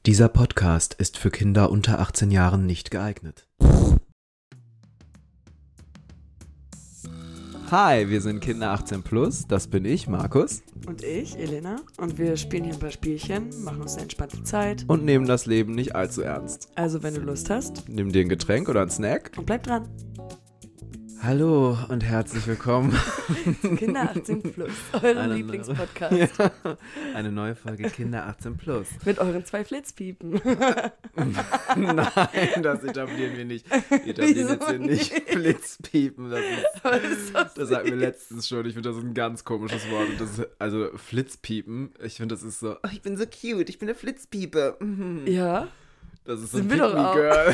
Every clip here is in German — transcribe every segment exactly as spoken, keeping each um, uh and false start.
Dieser Podcast ist für Kinder unter achtzehn Jahren nicht geeignet. Hi, wir sind Kinder achtzehn plus, das bin ich, Markus. Und ich, Elena. Und wir spielen hier ein paar Spielchen, machen uns eine entspannte Zeit. Und nehmen das Leben nicht allzu ernst. Also, wenn du Lust hast, Nimm dir ein Getränk oder einen Snack. und bleib dran. Hallo und herzlich willkommen. Kinder achtzehn plus, euren Eine Lieblingspodcast. Ja, eine neue Folge Kinder achtzehn plus. Mit euren zwei Flitzpiepen. Nein, das etablieren wir nicht. Wir etablieren Wieso jetzt hier nicht nicht? Flitzpiepen. Das, ist, Aber das ist doch das sagten wir letztens schon. Ich finde, das ist ein ganz komisches Wort. Und das ist, also Flitzpiepen, ich finde, das ist so, oh, ich bin so cute, ich bin eine Flitzpiepe. Mhm. Ja, Das ist so Sind ein wir doch auch. Pick-me-Girl.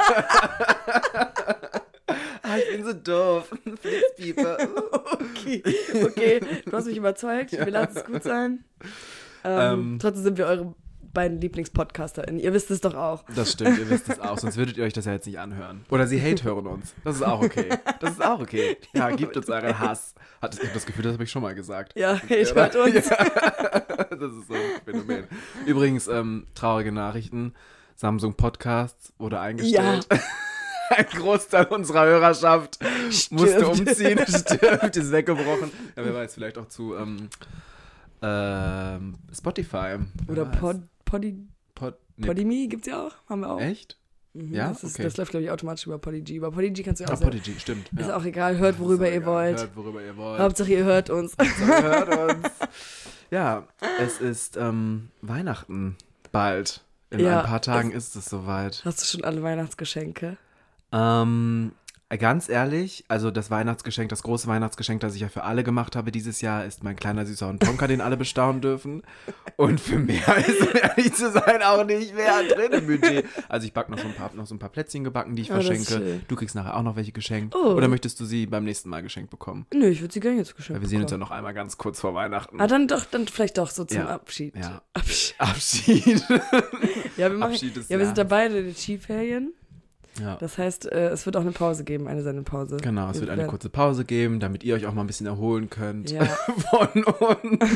Ah, ich bin so doof. Flitzpiepe. okay. Okay, du hast mich überzeugt. Wir lassen es gut sein. Ähm, Ähm. trotzdem sind wir eure beiden LieblingspodcasterInnen. Ihr wisst es doch auch. Das stimmt, ihr wisst es auch, sonst würdet ihr euch das ja jetzt nicht anhören. Oder sie hate hören uns. Das ist auch okay. Das ist auch okay. Ja, gebt uns euren Hass. Hat, ich habe das Gefühl, das habe ich schon mal gesagt. Ja, ich hört uns. Ja. Das ist so ein Phänomen. Übrigens, ähm, traurige Nachrichten. Samsung Podcasts wurde eingestellt. Ja. Ein Großteil unserer Hörerschaft musste Stirbt. umziehen, stirbt, ist weggebrochen. Ja, wer weiß, vielleicht auch zu ähm, ähm, Spotify. Wer Oder weiß. Pod, Podi, Pod, nee, Podimi gibt's ja auch. Haben wir auch. Echt? Mhm, Ja? Das, ist, Okay. das läuft, glaube ich, automatisch über Podigy. Über Podigy kannst du ja auch Ah, sehr, Podigy, stimmt. ist Ja. auch egal, hört, worüber Ist auch ihr egal. wollt. Hört, worüber ihr wollt. Hauptsache, ihr hört uns. Hauptsache, ihr hört uns. Ja, es ist ähm, Weihnachten bald. In Ja, ein paar Tagen ist es soweit. Hast du schon alle Weihnachtsgeschenke? Ähm, ganz ehrlich, also das Weihnachtsgeschenk, das große Weihnachtsgeschenk, das ich ja für alle gemacht habe dieses Jahr, ist mein kleiner süßer Hund Tonka, den alle bestaunen dürfen. Und für mehr ist, um ehrlich zu sein, auch nicht mehr drin im Budget. Also ich back noch so ein paar, noch so ein paar Plätzchen gebacken, die ich Oh, das ist verschenke. schön. Du kriegst nachher auch noch welche geschenkt. Oh. Oder möchtest du sie beim nächsten Mal geschenkt bekommen? Nö, ich würde sie gerne jetzt geschenkt Weil wir sehen uns ja bekommen. noch einmal ganz kurz vor Weihnachten. Ah, dann doch, dann vielleicht doch so zum Ja. Abschied. Ja. Abschied. Abschied. Ja, wir, machen, Abschied des ja, wir sind Jahres. dabei in den Skiferien. Ja. Das heißt, äh, es wird auch eine Pause geben, eine Sendepause. Genau, es Wir wird eine werden- kurze Pause geben, damit ihr euch auch mal ein bisschen erholen könnt Ja. von uns.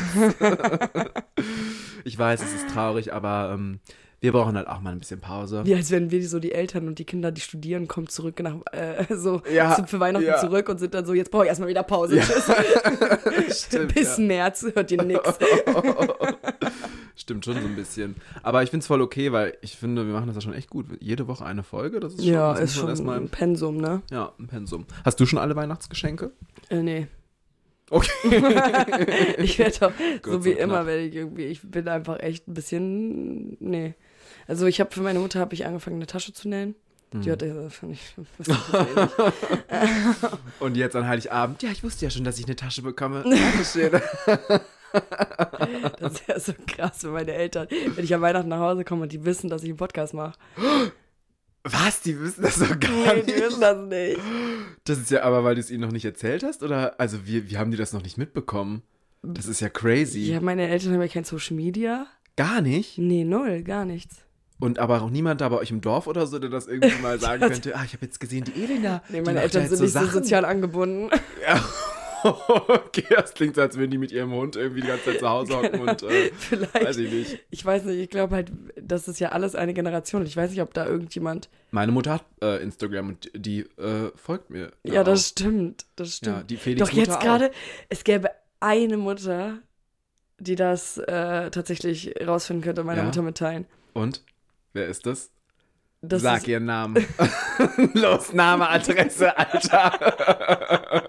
Ich weiß, es ist traurig, aber ähm, wir brauchen halt auch mal ein bisschen Pause. Wie als wären wir so die Eltern und die Kinder, die studieren, kommen zurück nach äh, so Ja, sind für Weihnachten ja. zurück und sind dann so, jetzt brauche ich erstmal wieder Pause. Ja. Tschüss. Stimmt, Bis ja. März hört ihr nix. Stimmt schon so ein bisschen. Aber ich finde es voll okay, weil ich finde, wir machen das ja schon echt gut. Jede Woche eine Folge, das ist schon, Ja, das ist muss man schon erstmal, ein Pensum, ne? ja, ein Pensum. Hast du schon alle Weihnachtsgeschenke? Äh, nee. Okay. Ich werde doch, Kurz so wie und immer, knapp. werde ich irgendwie, ich bin einfach echt ein bisschen, nee. Also ich habe für meine Mutter habe ich angefangen, eine Tasche zu nähen. Mhm. Die hat, äh, fand ich, das ist ähnlich. Und jetzt an Heiligabend, ja, ich wusste ja schon, dass ich eine Tasche bekomme. Dankeschön. Das ist ja so krass für meine Eltern, wenn ich an Weihnachten nach Hause komme und die wissen, dass ich einen Podcast mache. Was? Die wissen das doch gar Nee, nicht. die wissen das nicht. Das ist ja aber, weil du es ihnen noch nicht erzählt hast? Oder, also, wie, wie haben die das noch nicht mitbekommen? Das ist ja crazy. Ja, meine Eltern haben ja kein Social Media. Gar nicht? Nee, null, gar nichts. Und aber auch niemand da bei euch im Dorf oder so, der das irgendwie mal sagen könnte, ah, ich habe jetzt gesehen, die Elena. Nee, die meine macht ja Eltern jetzt sind so nicht so Sachen. sozial angebunden. Ja. Okay, das klingt so, als würden die mit ihrem Hund irgendwie die ganze Zeit zu Hause hocken und, äh, Vielleicht. weiß ich nicht. Ich weiß nicht, ich glaube halt, das ist ja alles eine Generation. Ich weiß nicht, ob da irgendjemand. Meine Mutter hat äh, Instagram und die äh, folgt mir. Ja, auch. das stimmt. Das stimmt. Ja, die Felix Doch jetzt Mutter gerade, es gäbe eine Mutter, die das äh, tatsächlich rausfinden könnte und meiner Ja? Mutter mitteilen. Auch. Und? Wer ist das? Das Sag ist, ihren Namen. Los, Name, Adresse, Alter.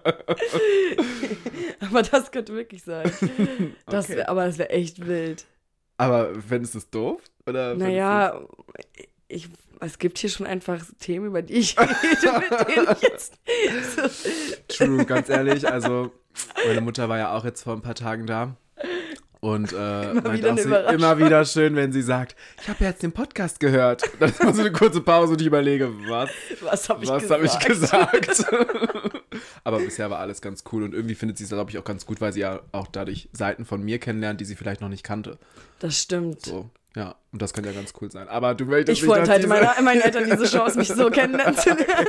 aber das könnte wirklich sein. Das Okay. wär, aber das wäre echt wild. Aber fändest du es doof? Oder fändest Naja, ich, es gibt hier schon einfach Themen, über die ich rede, mit denen ich jetzt so, du's- True, ganz ehrlich. Also, meine Mutter war ja auch jetzt vor ein paar Tagen da. Und äh, meinte wieder auch eine sie, Überraschung. immer wieder schön, wenn sie sagt, ich habe jetzt den Podcast gehört. Dann ist mal so eine kurze Pause und ich überlege, was, was habe ich was gesagt? habe ich gesagt? Aber bisher war alles ganz cool und irgendwie findet sie es, glaube ich, auch ganz gut, weil sie ja auch dadurch Seiten von mir kennenlernt, die sie vielleicht noch nicht kannte. Das stimmt. So, ja, und das kann ja ganz cool sein. Aber du möchtest Ich nicht, dass vorenthalte diese- meine, meinen Eltern diese Chance, mich so kennenlernen zu lernen.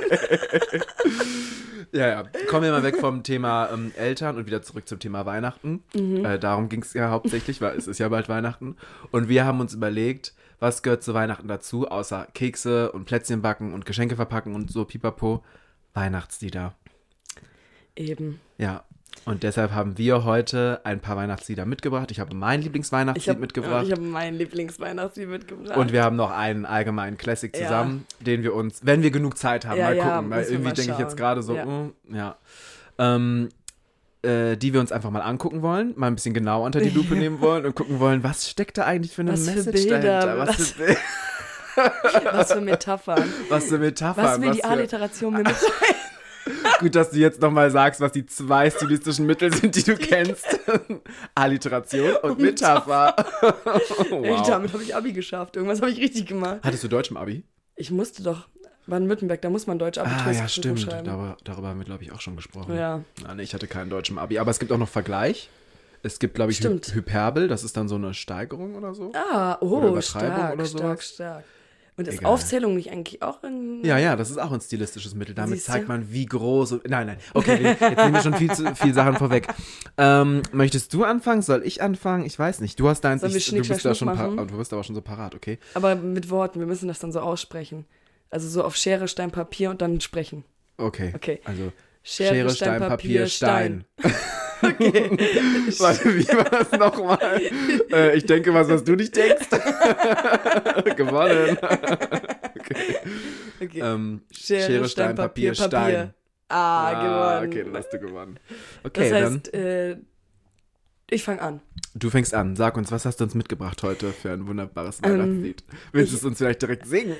Ja, ja. Kommen wir mal weg vom Thema ähm, Eltern und wieder zurück zum Thema Weihnachten. Mhm. Äh, darum ging es ja hauptsächlich, weil es ist ja bald Weihnachten. Und wir haben uns überlegt, was gehört zu Weihnachten dazu, außer Kekse und Plätzchen backen und Geschenke verpacken und so pipapo? Weihnachtslieder. Eben. Ja, und deshalb haben wir heute ein paar Weihnachtslieder mitgebracht. Ich habe mein Lieblingsweihnachtslied Ich habe mitgebracht. ich hab mein Lieblingsweihnachtslied mitgebracht. Und wir haben noch einen allgemeinen Classic Ja. zusammen, den wir uns, wenn wir genug Zeit haben, Ja, mal ja, gucken. Weil müssen wir irgendwie mal denke ich jetzt schauen. gerade so, Ja. mm, ja. Ähm, äh, die wir uns einfach mal angucken wollen, mal ein bisschen genau unter die Lupe nehmen wollen und gucken wollen, was steckt da eigentlich für eine Was für Message Bilder, dahinter? Was, was- für, Bi- Was für Metaphern. was für Metaphern. Was will die für, Alliteration mir mitteilen? gut, dass du jetzt nochmal sagst, was die zwei stilistischen Mittel sind, die du kennst. Alliteration und Metapher. Ey, Wow. damit habe ich Abi geschafft. Irgendwas habe ich richtig gemacht. Hattest du Deutsch im Abi? Ich musste doch, Baden-Württemberg, da muss man Deutsch Ah, Abitur ja, stimmt. schreiben. Darüber, darüber haben wir, glaube ich, auch schon gesprochen. Ja. Ah, nee, ich hatte keinen Deutsch im Abi. Aber es gibt auch noch Vergleich. Es gibt, glaube ich, Hy Stimmt. Hyperbel. Das ist dann so eine Steigerung oder so. Ah, Oder oh, Übertreibung stark, oder stark, sowas. stark. Und ist Egal. Aufzählung nicht eigentlich auch ein... Ja, ja, das ist auch ein stilistisches Mittel. Damit Siehste? zeigt man, wie groß und... Nein, nein. Okay, jetzt nehmen wir schon viel, zu, viel Sachen vorweg. Ähm, möchtest du anfangen? Soll ich anfangen? Ich weiß nicht. Du hast deins. Sollen wir Ich, du, Schnick, bist Schnack, da schon Schnuck par- machen? oh, du bist aber schon so parat, okay? Aber mit Worten, wir müssen das dann so aussprechen. Also so auf Schere, Stein, Papier und dann sprechen. Okay. Okay. Also Schere, Schere, Stein, Papier, Stein. Okay. Warte, wie war das nochmal? Äh, ich denke was, was du nicht denkst. Gewonnen. Okay. Okay. Ähm, Schere, Stein, Papier, Papier. Ah, gewonnen. Okay, dann hast du gewonnen. Okay, das dann heißt, äh, ich fange an. du fängst an. Sag uns, was hast du uns mitgebracht heute für ein wunderbares Ähm, Weihnachtslied? Willst du ich- es uns vielleicht direkt singen?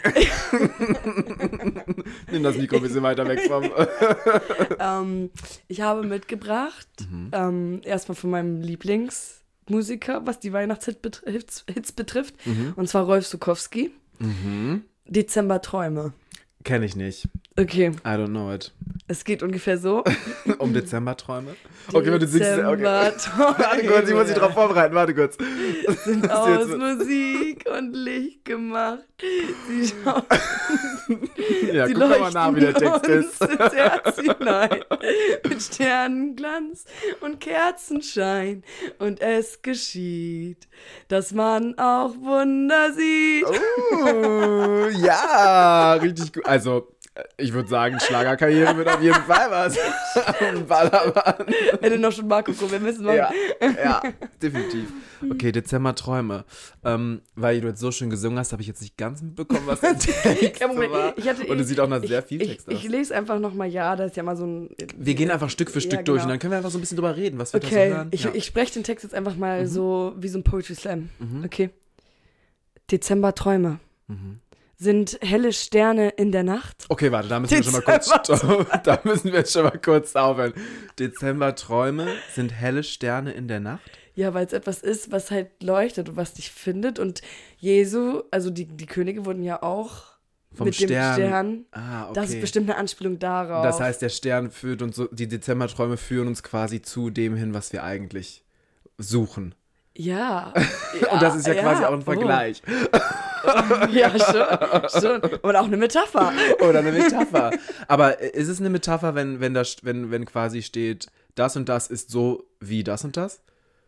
Nimm das Mikro ein bisschen weiter weg vom... ähm, ich habe mitgebracht, Mhm. ähm, erstmal von meinem Lieblingsmusiker, was die Weihnachtshits betr- Hits, Hits betrifft. Mhm. Und zwar Rolf Zukowski. Mhm. Dezember Träume. Kenn ich nicht. Okay, I don't know it. es geht ungefähr so. Um Dezemberträume? Okay, wenn du singst... Okay. Dezemberträume Warte kurz, ich muss dich drauf vorbereiten. Warte kurz. sind Das ist aus jetzt- Musik und Licht gemacht. Sie schauen, Ja, sie guck doch mal nach, wie der Text uns ist. ins Herz hinein. Mit Sternenglanz und Kerzenschein. Und es geschieht, dass man auch Wunder sieht. Oh, ja, richtig gut. Also, ich würde sagen, Schlagerkarriere wird auf jeden Fall was. Ballermann. Hätte noch schon Marco wir müssen mal. Ja, ja, definitiv. Okay, Dezemberträume. Ähm, weil du jetzt so schön gesungen hast, habe ich jetzt nicht ganz mitbekommen, was der Text Ja, Moment, war. ich hatte- Und es sieht auch nach sehr ich, viel ich, Text aus. ich lese einfach nochmal, ja, da ist ja mal so ein... Wir gehen einfach Stück für Stück Ja, durch genau. und dann können wir einfach so ein bisschen drüber reden, was wir da so Okay, hören. ich, Ja. ich spreche den Text jetzt einfach mal so wie so ein Poetry Slam. Mhm. Okay. Dezemberträume Mhm. sind helle Sterne in der Nacht. Okay, warte, da müssen wir schon mal kurz stoppen. Da müssen wir jetzt schon mal kurz aufhören. Dezemberträume sind helle Sterne in der Nacht. Ja, weil es etwas ist, was halt leuchtet und was dich findet. Und Jesu, also die, die Könige wurden ja auch Vom mit Stern. dem Stern. Ah, okay. Das ist bestimmt eine Anspielung darauf. Das heißt, der Stern führt uns so, die Dezemberträume führen uns quasi zu dem hin, was wir eigentlich suchen. Ja. Und das ist ja, quasi auch ein oh. Vergleich. Ja, schon, schon. Und auch eine Metapher. Oder eine Metapher. Aber ist es eine Metapher, wenn, wenn, das, wenn, wenn quasi steht, das und das ist so wie das und das?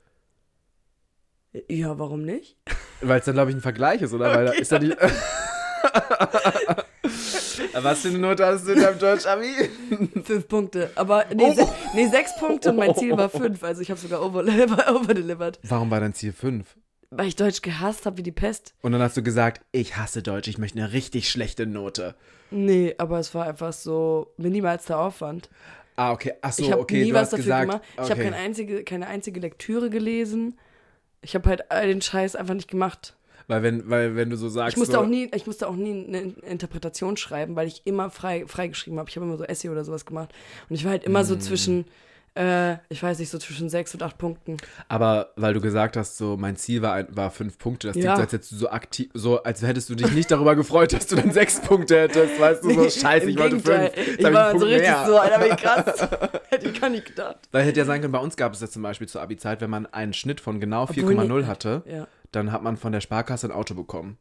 Ja, warum nicht? Weil es dann, glaube ich, ein Vergleich ist, oder? Weil da Okay. ist da die. Was für eine Note hast du in deinem Deutsch-Abi? Fünf Punkte. Aber nee, Oh. se nee sechs Punkte und mein Ziel war fünf. Also ich habe sogar over- overdelivered. Warum war dein Ziel fünf? Weil ich Deutsch gehasst habe wie die Pest. Und dann hast du gesagt, ich hasse Deutsch, ich möchte eine richtig schlechte Note. Nee, aber es war einfach so minimalster Aufwand. Ah, okay. Achso, ich habe okay, nie du was hast dafür gesagt, gemacht. Ich okay. habe keine einzige, keine einzige Lektüre gelesen. Ich habe halt all den Scheiß einfach nicht gemacht. Weil wenn, weil wenn du so sagst, Ich musste so, auch nie, ich musste auch nie eine Interpretation schreiben, weil ich immer frei, frei geschrieben habe. Ich habe immer so Essay oder sowas gemacht. Und ich war halt immer Mm. so zwischen, äh, ich weiß nicht, so zwischen sechs und acht Punkten. aber weil du gesagt hast, so mein Ziel war, ein, war fünf Punkte, das Ja. klingt so, als hättest du so aktiv, so als hättest du dich nicht darüber gefreut, dass du dann sechs Punkte hättest, weißt du, so scheiße, Im ich wollte Gegenteil. fünf. Jetzt Ich hab war einen so Punkt richtig mehr. so, Alter, wie krass. Hätte ich gar nicht gedacht. Weil hätte ja sein können, bei uns gab es das zum Beispiel zur Abi-Zeit, wenn man einen Schnitt von genau vier Obwohl, Komma null nee. hatte, Ja. dann hat man von der Sparkasse ein Auto bekommen.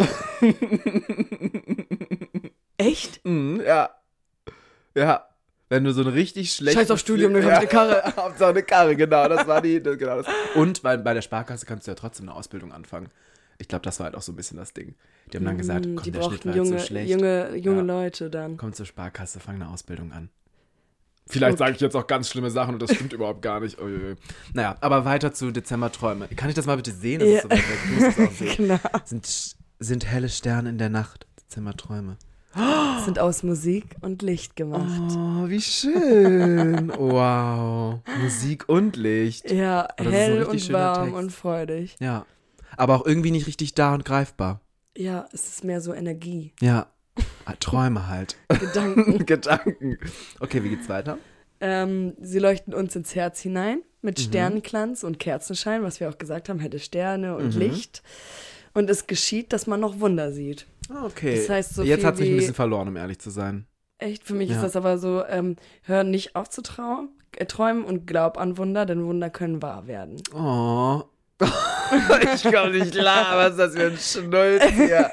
Echt? Mhm, ja. Ja. Wenn du so ein richtig schlechtes... Scheiß auf Studium, dann hab ich eine Karre. Hauptsache eine Karre, genau. Das war die... Das, genau das. Und bei, bei der Sparkasse kannst du ja trotzdem eine Ausbildung anfangen. Ich glaube, das war halt auch so ein bisschen das Ding. Die haben dann gesagt, Mm, komm, die der Schnitt brauchten war junge, jetzt so schlecht. junge, junge Ja. Leute dann. Komm zur Sparkasse, fang eine Ausbildung an. Vielleicht Okay. sage ich jetzt auch ganz schlimme Sachen und das stimmt überhaupt gar nicht. Uiuiui. Naja, aber weiter zu Dezemberträume. Kann ich das mal bitte sehen? Das Ja. ist so weit weg. Du musst es auch sehen. Genau. Sind, sind helle Sterne in der Nacht. Dezemberträume. Sind aus Musik und Licht gemacht. Oh, wie schön. Wow. Musik und Licht. Ja, das ist so hell richtig und schöner warm Text. und freudig. Ja. Aber auch irgendwie nicht richtig da und greifbar. Ja, es ist mehr so Energie. Ja. Ah, Träume halt. Gedanken. Gedanken. Okay, wie geht's weiter? ähm, sie leuchten uns ins Herz hinein mit Mhm. Sternenglanz und Kerzenschein, was wir auch gesagt haben, helle Sterne und Mhm. Licht. Und es geschieht, dass man noch Wunder sieht. Ah, okay. Das heißt so Jetzt viel hat's mich ein wie- bisschen verloren, um ehrlich zu sein. Echt, für mich Ja. ist das aber so, ähm, hör nicht auf zu trauen, äh, träumen und glaub an Wunder, denn Wunder können wahr werden. Oh. Ich kann nicht lachen. Was ist das für ein Schnulz hier?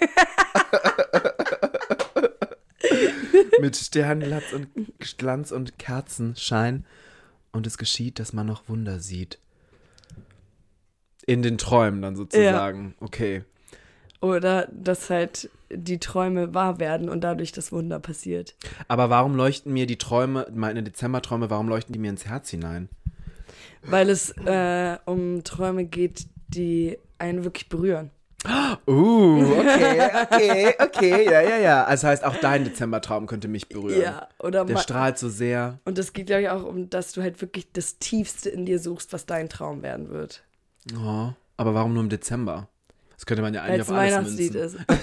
Mit Sternglanz und, Glanz und Kerzenschein. Und es geschieht, dass man noch Wunder sieht. In den Träumen dann sozusagen. Okay. Oder dass halt die Träume wahr werden und dadurch das Wunder passiert. Aber warum leuchten mir die Träume, meine Dezemberträume, warum leuchten die mir ins Herz hinein? Weil es äh, um Träume geht, die einen wirklich berühren. Uh, okay, okay, okay, ja, ja, ja. Also heißt, auch dein Dezembertraum könnte mich berühren. Ja, oder Der ma- strahlt so sehr. Und es geht, glaube ich, auch um, dass du halt wirklich das Tiefste in dir suchst, was dein Traum werden wird. Oh, aber warum nur im Dezember? Das könnte man ja Weil eigentlich es auf ein alles Weihnachtslied münzen. ist.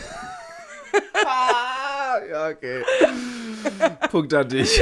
Ah, ja, okay. Punkt an dich.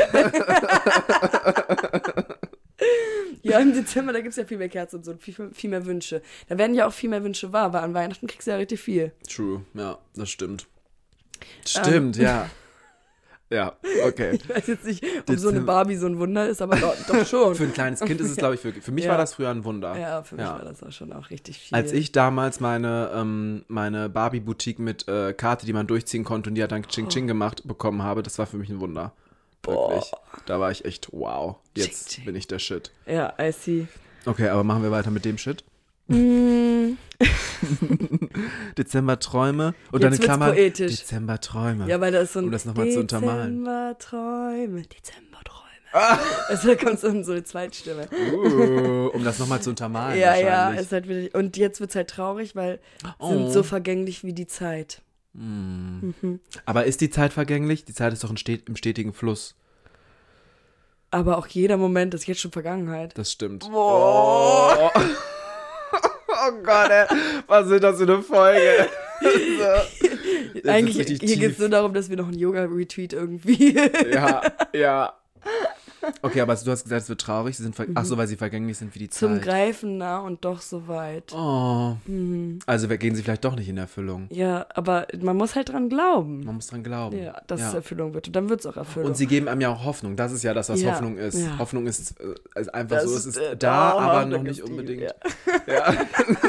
Ja, im Dezember, da gibt es ja viel mehr Kerzen und so, und viel, viel mehr Wünsche. Da werden ja auch viel mehr Wünsche wahr, weil an Weihnachten kriegst du ja richtig viel. True, ja, das stimmt. Stimmt, ja. Ja, okay. Ich weiß jetzt nicht, ob so eine Dezember- Barbie so ein Wunder ist, aber doch, doch schon. Für ein kleines Kind ist es, glaube ich, wirklich. Für mich Ja. war das früher ein Wunder. Ja, für mich Ja. war das auch schon auch richtig viel. Als ich damals meine, ähm, meine Barbie-Boutique mit äh, Karte, die man durchziehen konnte und die hat dann Ching Ching gemacht, bekommen habe, das war für mich ein Wunder. Wirklich. Da war ich echt, wow, jetzt Ching Ching. bin ich der Shit. Ja, I see. Okay, aber machen wir weiter mit dem Shit. Mm, Dezemberträume und Jetzt dann in wird's Klammern poetisch. Dezemberträume. ja, weil da ist so ein Um das noch mal zu untermalen. Dezemberträume, Dezemberträume. Also da kommt so so eine Zweitstimme. Uh, um das nochmal zu untermalen Ja, ja, wahrscheinlich. ist halt wirklich, und jetzt wird es halt traurig, weil Oh. sind so vergänglich wie die Zeit. Mm. Mhm. Aber ist die Zeit vergänglich? Die Zeit ist doch ein stet im stetigen Fluss. Aber auch jeder Moment ist jetzt schon Vergangenheit. Das stimmt. Boah. Oh. Oh Gott, ey. Was ist das für eine Folge? So. Das Eigentlich, ist richtig hier geht es tief. nur darum, dass wir noch einen Yoga-Retreat irgendwie. Ja, ja. Okay, aber du hast gesagt, es wird traurig. Sie sind ver- Ach so, weil sie vergänglich sind wie die Zum Zeit. Greifen nah und doch so weit. Oh. Mhm. Also gehen sie vielleicht doch nicht in Erfüllung. Ja, aber man muss halt dran glauben. Man muss dran glauben. Ja, dass es Erfüllung wird. Und dann wird es auch Erfüllung. Und sie geben einem ja auch Hoffnung. Das ist ja das, was Ja, Hoffnung ist. ja. Hoffnung ist, äh, ist einfach Das so, es ist, ist äh, da, da, aber Hoffnung noch nicht ist tief, unbedingt. ja. Ja.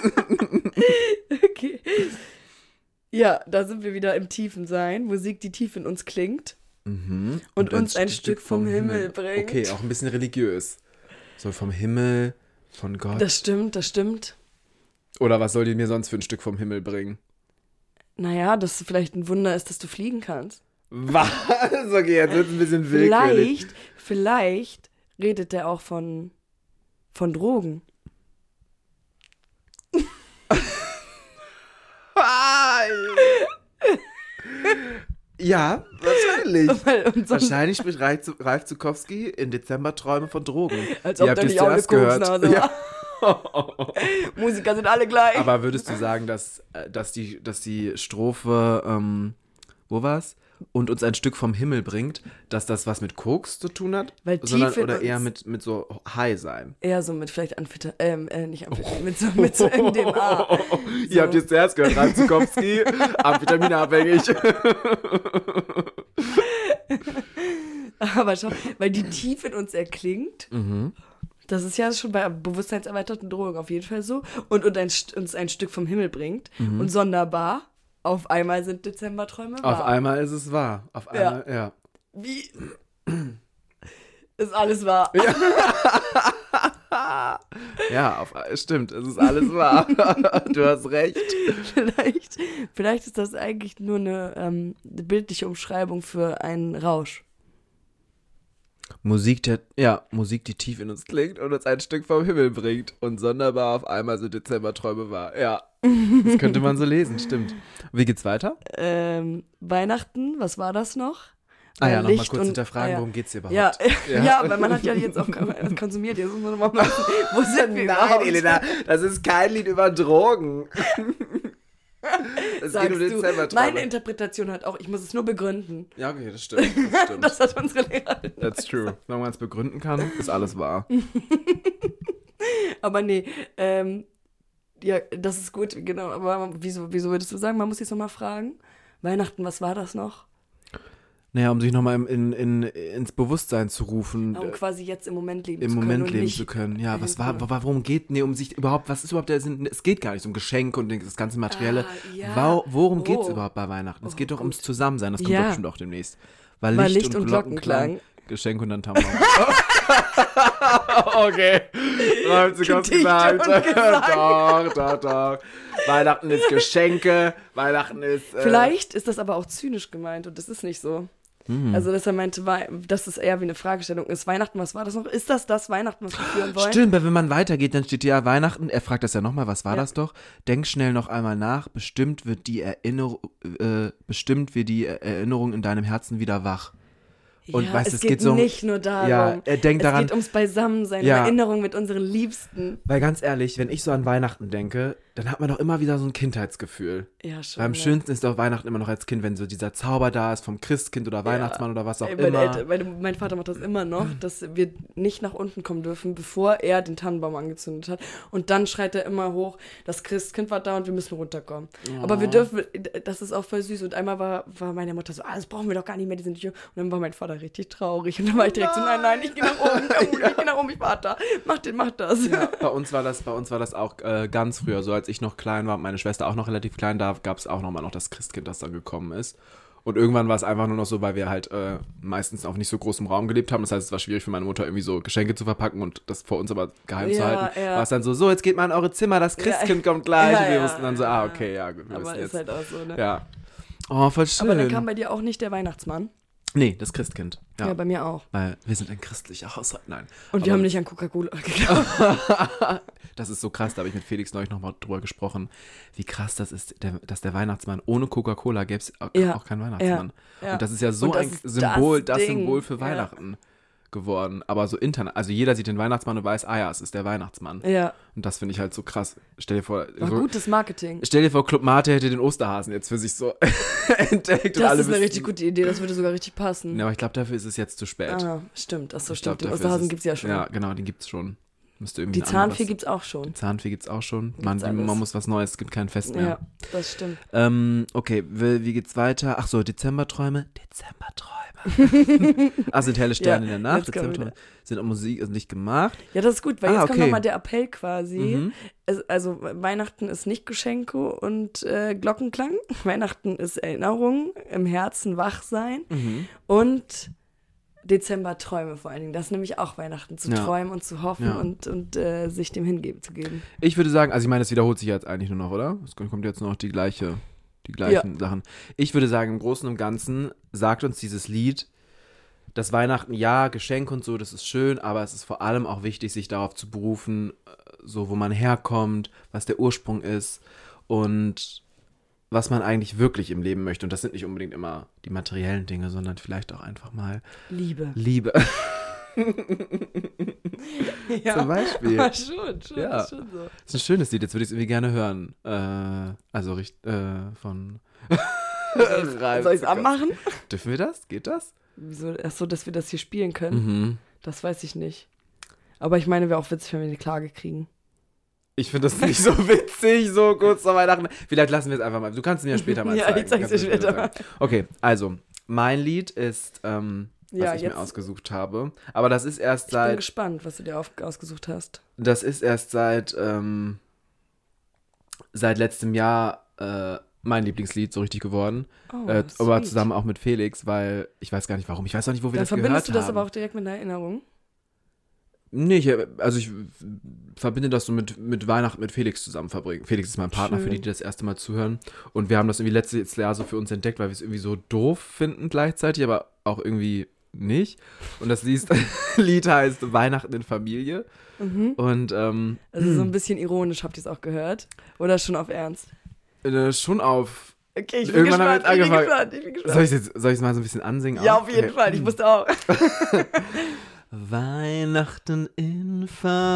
Okay. Ja, da sind wir wieder im tiefen Sein. Musik, die tief in uns klingt. Mhm. Und uns ein Stück vom Himmel bringt. Okay, auch ein bisschen religiös. So vom Himmel, von Gott. Das stimmt, das stimmt. Oder was soll die mir sonst für ein Stück vom Himmel bringen? Naja, dass es vielleicht ein Wunder ist, dass du fliegen kannst. Was? Okay, jetzt wird es ein bisschen willkürlich. Vielleicht, vielleicht redet der auch von, von Drogen. Ja, wahrscheinlich. Weil und sonst, Wahrscheinlich spricht Ralf Zu- Ralf Zukowski in Dezemberträume von Drogen. als Ihr ob habt da es nicht auch eine zuerst gehört. Koksnase Ja. war. Musiker sind alle gleich. Aber würdest du sagen, dass, äh, dass, die, dass die Strophe, ähm, wo war's? Und uns ein Stück vom Himmel bringt, dass das was mit Koks zu tun hat? Weil tief Sondern, in oder uns- eher mit, mit so High sein? Eher so mit vielleicht Ampheta, ähm, äh, nicht Ampheta, mit so, mit so M D M A. Ihr habt jetzt zuerst gehört, Ralf Zukowski, amphetaminabhängig. Aber schau, weil die tief in uns erklingt, Mhm. das ist ja schon bei bewusstseinserweiterten Drogen auf jeden Fall so, und, und ein, St- uns ein Stück vom Himmel bringt. Und sonderbar, auf einmal sind Dezemberträume wahr. Auf einmal ist es wahr. Auf Ja. einmal, ja. Wie? Ist alles wahr. Ja, auf, stimmt, es ist alles wahr. Du hast recht. Vielleicht, vielleicht ist das eigentlich nur eine ähm, bildliche Umschreibung für einen Rausch. Musik, der, ja, Musik, die tief in uns klingt und uns ein Stück vom Himmel bringt und sonderbar auf einmal so Dezemberträume war. Ja, das könnte man so lesen, stimmt. Wie geht's weiter? Ähm, Weihnachten, was war das noch? Ah ja, Äh, nochmal Licht kurz und- hinterfragen, ah, ja. worum geht's hier überhaupt? Ja, Ja. ja. weil man hat ja jetzt auch konsumiert. Jetzt muss man nochmal wissen, wo sind wir Nein, überhaupt? Elena, das ist kein Lied über Drogen. Es Sagst geht um du. Dezemberträume. Meine Interpretation hat auch, ich muss es nur begründen. Ja, okay, das stimmt. Das stimmt. Das hat unsere Lehrerin. That's true. Wenn man es begründen kann, ist alles wahr. Aber nee, ähm, ja, das ist gut, genau. Aber wieso, wieso würdest du sagen, man muss jetzt nochmal fragen? Weihnachten, was war das noch? Naja, um sich nochmal in, in, in, ins Bewusstsein zu rufen. Um quasi jetzt im Moment leben Im zu können. Moment und leben nicht zu können. Ja, was war, hinten. wa- worum geht, nee, um sich überhaupt, was ist überhaupt der Sinn? Es geht gar nicht um Geschenke und das ganze Materielle. Ah, ja. Wo, worum Oh. geht es überhaupt bei Weihnachten? Es Oh, geht doch gut. ums Zusammensein, das kommt Ja. doch bestimmt auch demnächst. Weil Weil Licht, Licht und, und Glockenklang, Glockenklang. Geschenk und dann Tampon. Okay. Räumt sich aus Gedichte dieser und Halte. Gesang. Doch, doch, doch. Weihnachten ist Geschenke, Weihnachten ist... Äh, Vielleicht ist das aber auch zynisch gemeint und das ist nicht so. hm. Also, dass er meinte, Wei- dass es eher wie eine Fragestellung ist. Weihnachten, was war das noch? Ist das das Weihnachten, was wir führen wollen? Stimmt, weil wenn man weitergeht, dann steht ja Weihnachten, er fragt das ja nochmal, was war Ja. das doch? Denk schnell noch einmal nach, bestimmt wird die Erinnerung, äh, bestimmt wird die Erinnerung in deinem Herzen wieder wach. Und ja, weißt, es es geht geht so um- nicht nur darum. Ja, er denkt es daran, geht ums Beisammensein, Ja. Erinnerung mit unseren Liebsten. weil ganz ehrlich, wenn ich so an Weihnachten denke, dann hat man doch immer wieder so ein Kindheitsgefühl. Ja, schon. Beim ja. schönsten ist doch Weihnachten immer noch als Kind, wenn so dieser Zauber da ist vom Christkind oder Weihnachtsmann oder was auch Ey, meine immer. Eltern, meine, mein Vater macht das immer noch, dass wir nicht nach unten kommen dürfen, bevor er den Tannenbaum angezündet hat. Und dann schreit er immer hoch, das Christkind war da und wir müssen runterkommen. Aber wir dürfen, das ist auch voll süß. Und einmal war, war meine Mutter so, ah, das brauchen wir doch gar nicht mehr, die sind jung. Und dann war mein Vater richtig traurig. Und dann war ich direkt so, nein, nein, ich geh nach oben, ich geh nach oben, ich Vater, mach den, mach das. Ja, bei uns war das, bei uns war das auch äh, ganz früher, so als ich noch klein war, meine Schwester auch noch relativ klein, da gab es auch noch mal noch das Christkind, das dann gekommen ist. Und irgendwann war es einfach nur noch so, weil wir halt äh, meistens auf nicht so großem Raum gelebt haben. Das heißt, es war schwierig für meine Mutter irgendwie so Geschenke zu verpacken und das vor uns aber geheim zu Ja, halten. ja. War es dann so, so, jetzt geht mal in eure Zimmer, das Christkind kommt gleich. Ja, und wir ja, wussten dann so, ah, ja. okay, ja, gut, wir Aber wissen ist jetzt. halt auch so, ne? Ja. Oh, voll schön. Aber dann kam bei dir auch nicht der Weihnachtsmann. nee, das Christkind. Ja, Ja, bei mir auch. weil wir sind ein christlicher Haushalt. Nein. Und wir Aber- haben nicht an Coca-Cola geglaubt. Das ist so krass, da habe ich mit Felix neulich nochmal drüber gesprochen, wie krass das ist, der, dass der Weihnachtsmann, ohne Coca-Cola gäbe es auch, Ja, auch keinen Weihnachtsmann. ja. Und das ist ja so Und das ein ist Symbol, das das, Ding. Symbol für Ja. Weihnachten geworden. Aber so internet, also jeder sieht den Weihnachtsmann und weiß, ah ja, es ist der Weihnachtsmann. Ja, Und das finde ich halt so krass. Stell dir vor, war so, gutes Marketing. stell dir vor, Club Mate hätte den Osterhasen jetzt für sich so entdeckt. und Das alle ist eine wüssten- richtig gute Idee, das würde sogar richtig passen. Ja, aber ich glaube, dafür ist es jetzt zu spät. Ah, stimmt, achso, Ich glaub, stimmt. Den dafür ist Osterhasen es- gibt es ja schon. Ja, genau, den gibt es schon. Müsste irgendwie Die ein anderes- Zahnfee gibt es auch schon. Zahnfee gibt es auch schon. Man, alles. man muss was Neues, es gibt kein Fest mehr. Ja, das stimmt. Ähm, okay, wie, wie geht's weiter? Ach so, Dezemberträume. Dezemberträume. Ach, sind helle Sterne Ja, in der Nacht. jetzt kommen wir Dezemberträume sind auch Musik also nicht gemacht. Ja, das ist gut, weil Ah, jetzt kommt okay. nochmal der Appell quasi. Mhm. Es, also Weihnachten ist nicht Geschenke und äh, Glockenklang. Weihnachten ist Erinnerung, im Herzen wach sein Mhm. und Dezemberträume vor allen Dingen. Das ist nämlich auch Weihnachten, zu Ja. träumen und zu hoffen Ja. und, und äh, sich dem hingeben zu geben. Ich würde sagen, also ich meine, es wiederholt sich jetzt eigentlich nur noch, oder? Es kommt jetzt nur noch die gleiche, die gleichen Sachen. Ich würde sagen, im Großen und Ganzen sagt uns dieses Lied, dass Weihnachten, ja, Geschenk und so, das ist schön, aber es ist vor allem auch wichtig, sich darauf zu berufen, äh, so wo man herkommt, was der Ursprung ist und was man eigentlich wirklich im Leben möchte. Und das sind nicht unbedingt immer die materiellen Dinge, sondern vielleicht auch einfach mal Liebe. Liebe. Ja, Zum Beispiel. aber schon, schon, Ja. ist schon so. Das ist ein schönes Lied, jetzt würde ich es irgendwie gerne hören. Äh, also richt- äh, von Soll ich es anmachen? Dürfen wir das? Geht das? Wieso? Achso, dass wir das hier spielen können. Mhm. Das weiß ich nicht. Aber ich meine, wäre auch witzig, wenn wir eine Klage kriegen. Ich finde das nicht so witzig, so kurz vor Weihnachten. Vielleicht lassen wir es einfach mal. Du kannst es mir ja später mal Ja, zeigen. ich zeig's Du kannst dir es mir später zeigen. Okay, also, mein Lied ist, ähm, was Ja, ich jetzt- mir ausgesucht habe. Aber das ist erst Ich bin seit, gespannt, was du dir auf, ausgesucht hast. das ist erst seit, ähm, seit letztem Jahr äh, mein Lieblingslied so richtig geworden. Oh, äh, aber sweet. zusammen auch mit Felix, weil ich weiß gar nicht warum. Ich weiß auch nicht, wo wir Dann das gehört verbindest du das haben. aber auch direkt mit einer Erinnerung. Nee, ich, also ich verbinde das so mit, mit Weihnachten mit Felix zusammen verbringen. Felix ist mein Partner, Schön. für die, die das erste Mal zuhören. Und wir haben das irgendwie letztes Jahr so für uns entdeckt, weil wir es irgendwie so doof finden gleichzeitig, aber auch irgendwie nicht. Und das Lied, Lied heißt Weihnachten in Familie. Mhm. Und ähm, Also so ein bisschen ironisch, habt ihr es auch gehört? Oder schon auf Ernst? äh, schon auf. Okay, ich bin Irgendwann haben gespannt, wir ich jetzt bin angefangen. gespannt, ich bin gespannt. Soll ich es jetzt, soll ich es mal so ein bisschen ansingen? Ja, auch? auf jeden Okay. Fall, ich musste auch. Weihnachten in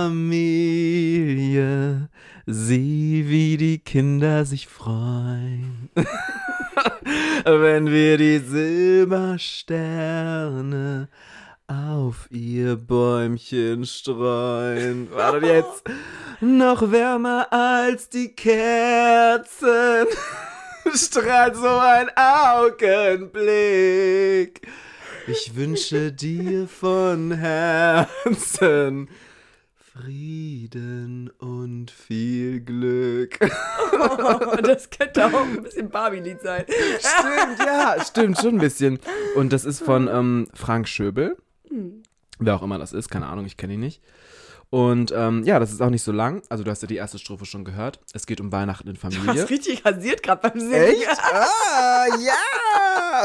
Familie, sieh, wie die Kinder sich freuen, wenn wir die Silbersterne auf ihr Bäumchen streuen. Wartet jetzt, noch wärmer als die Kerzen, strahlt so ein Augenblick. Ich wünsche dir von Herzen Frieden und viel Glück. Oh, das könnte auch ein bisschen Barbie-Lied sein. Stimmt, ja, stimmt, schon ein bisschen. Und das ist von ähm, Frank Schöbel. Hm. Wer auch immer das ist, keine Ahnung, ich kenne ihn nicht. Und ähm, ja, das ist auch nicht so lang. Also du hast ja die erste Strophe schon gehört. Es geht um Weihnachten in Du Familie. hast richtig rasiert gerade beim Singen. Echt? Ah, ja!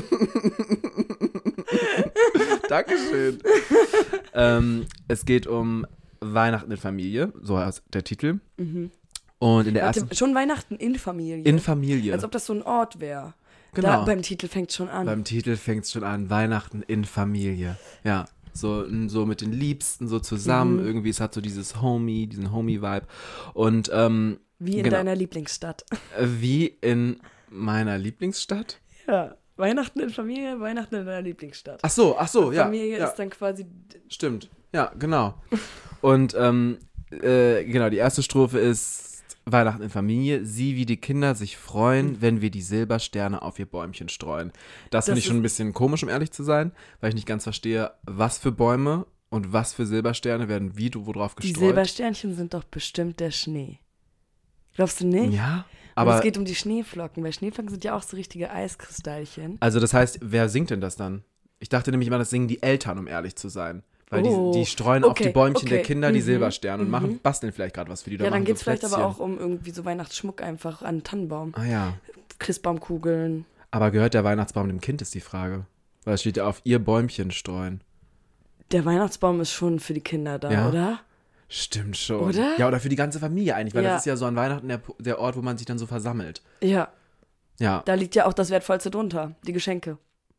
Dankeschön. ähm, es geht um Weihnachten in Familie, so heißt der Titel. Mhm. Und in der Warte, ersten... schon Weihnachten in Familie. In Familie. Als ob das so ein Ort wäre. Genau. Da, beim Titel fängt es schon an. Beim Titel fängt es schon an. Weihnachten in Familie. Ja. So, so mit den Liebsten so zusammen. Mhm. Irgendwie, es hat so dieses Homie, diesen Homie-Vibe. Und ähm, Wie in genau. deiner Lieblingsstadt. Wie in meiner Lieblingsstadt? Ja. Weihnachten in Familie, Weihnachten in deiner Lieblingsstadt. Ach so, ach so, ja. Familie ja. ist dann quasi. Stimmt. Ja, genau. Und ähm, äh, genau, die erste Strophe ist Weihnachten in Familie. Sieh, wie die Kinder sich freuen, wenn wir die Silbersterne auf ihr Bäumchen streuen. Das, Das finde ich schon ist- ein bisschen komisch, um ehrlich zu sein, weil ich nicht ganz verstehe, was für Bäume und was für Silbersterne werden wie, wo drauf Die gestreut. Silbersternchen sind doch bestimmt der Schnee. Glaubst du nicht? Ja, Aber aber es geht um die Schneeflocken, weil Schneeflocken sind ja auch so richtige Eiskristallchen. also das heißt, wer singt denn das dann? Ich dachte nämlich immer, das singen die Eltern, um ehrlich zu sein. Weil Oh, die, die streuen auf okay, die Bäumchen der okay, Kinder die mhm, Silbersterne und machen, mhm. basteln vielleicht gerade was für die. oder Ja, dann machen geht es so vielleicht aber Plätzchen. auch um irgendwie so Weihnachtsschmuck einfach an Tannenbaum. Ah ja. Christbaumkugeln. Aber gehört der Weihnachtsbaum dem Kind, ist die Frage. Weil es steht ja auf ihr Bäumchen streuen. Der Weihnachtsbaum ist schon für die Kinder da, Ja. oder? Stimmt schon. Oder? Ja, oder für die ganze Familie eigentlich, weil Ja. das ist ja so an Weihnachten der, der Ort, wo man sich dann so versammelt. Ja, Ja. da liegt ja auch das Wertvollste drunter, die Geschenke.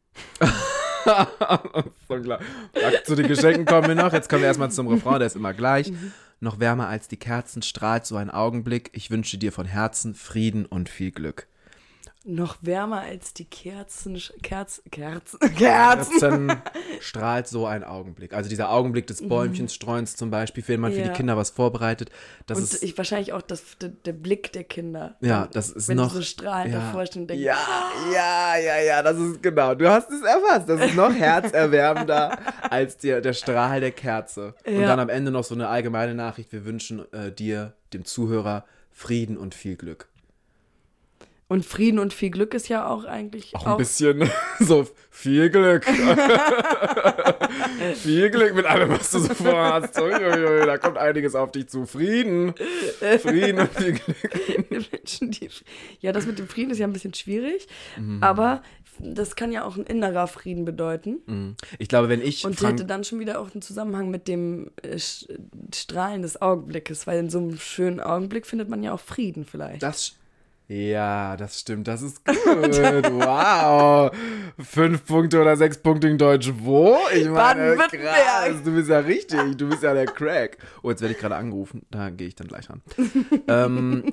so klar. Zu den Geschenken kommen wir noch. Jetzt kommen wir erstmal zum Refrain, der ist immer gleich. Noch wärmer als die Kerzen strahlt so ein Augenblick. Ich wünsche dir von Herzen Frieden und viel Glück. Noch wärmer als die Kerzen, Kerz, Kerzen, Kerzen. Kerzen strahlt so ein Augenblick. Also dieser Augenblick des Bäumchenstreuens zum Beispiel, wenn man für Ja. die Kinder was vorbereitet. Das Und ist, ich wahrscheinlich auch das, der, der Blick der Kinder. ja, Wenn- das ist wenn noch. die so strahlend ja, davor stehen und denken, ja, ja, ja, ja, das ist genau. Du hast es erfasst. Das ist noch herzerwärmender als der, der Strahl der Kerze. Und Ja. dann am Ende noch so eine allgemeine Nachricht. Wir wünschen äh, dir, dem Zuhörer, Frieden und viel Glück. Und Frieden und viel Glück ist ja auch eigentlich Auch ein bisschen so viel Glück. viel Glück mit allem, was du so vorhast. Uiuiui, da kommt einiges auf dich zu. Frieden. Frieden und viel Glück. Menschen, die, ja, das mit dem Frieden ist ja ein bisschen schwierig, Mhm. aber das kann ja auch ein innerer Frieden bedeuten. Ich glaube, wenn ich Und Frank, hätte dann schon wieder auch einen Zusammenhang mit dem äh, Sch- Strahlen des Augenblickes, weil in so einem schönen Augenblick findet man ja auch Frieden vielleicht. das ja, das stimmt, das ist gut. Wow. Fünf Punkte oder sechs Punkte in Deutsch wo? Ich meine, Baden-Württemberg. krass, du bist ja richtig, du bist ja der Crack. Oh, jetzt werde ich gerade angerufen, da gehe ich dann gleich ran. ähm,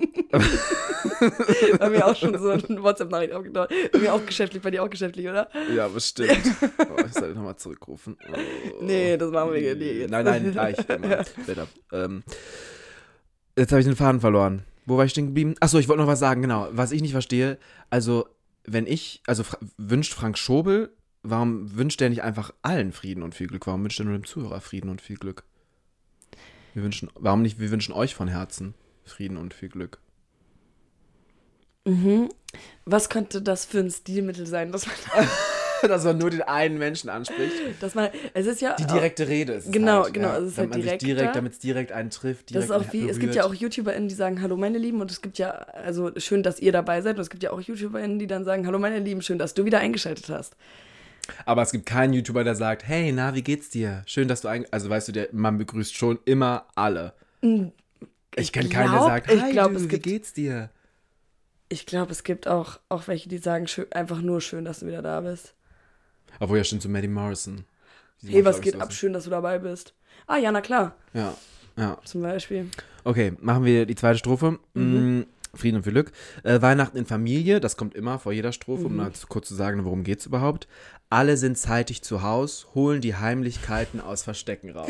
Bei mir auch schon so eine WhatsApp-Nachricht aufgetaucht. Bei mir auch geschäftlich, bei dir auch geschäftlich, oder? ja, bestimmt. Oh, ich sollte nochmal zurückrufen. Oh. Nee, das machen wir hier nie jetzt. Nein, nein, gleich. Immer. Später. Ähm, jetzt habe ich den Faden verloren. Wo war ich stehen geblieben? Achso, ich wollte noch was sagen, genau. Was ich nicht verstehe, also, wenn ich, also fra- wünscht Frank Schobel, warum wünscht er nicht einfach allen Frieden und viel Glück? Warum wünscht er nur dem Zuhörer Frieden und viel Glück? Wir wünschen, warum nicht, wir wünschen euch von Herzen Frieden und viel Glück. Mhm. Was könnte das für ein Stilmittel sein, dass man Dass man nur den einen Menschen anspricht. Dass man, es ist ja Die direkte Rede ist es Genau, halt, genau. ja. Es ist Damit halt man sich direkter. direkt, damit es direkt einen trifft. Das Direkt ist auch wie, es gibt ja auch YouTuberInnen, die sagen, hallo meine Lieben, und es gibt ja, also schön, dass ihr dabei seid, und es gibt ja auch YouTuberInnen, die dann sagen, hallo meine Lieben, schön, dass du wieder eingeschaltet hast. Aber es gibt keinen YouTuber, der sagt, hey, na, wie geht's dir? Schön, dass du ein... Also weißt du, der, man begrüßt schon immer alle. Ich, ich kenne keinen, der sagt, ich hi, glaub, du, es wie gibt, geht's dir? Ich glaube, es gibt auch, auch welche, die sagen, schön, einfach nur schön, dass du wieder da bist. Obwohl, ja, stimmt, zu Maddie Morrison. Die Hey, macht, was glaub ich, geht ab? sowas. Schön, dass du dabei bist. Ah, ja, na klar. Ja, ja. Zum Beispiel. Okay, machen wir die zweite Strophe. Mhm. Mm, Frieden und viel Glück. Äh, Weihnachten in Familie, das kommt immer vor jeder Strophe, Mhm. um mal zu, kurz zu sagen, worum geht's überhaupt. Alle sind zeitig zu Haus, holen die Heimlichkeiten aus Verstecken raus.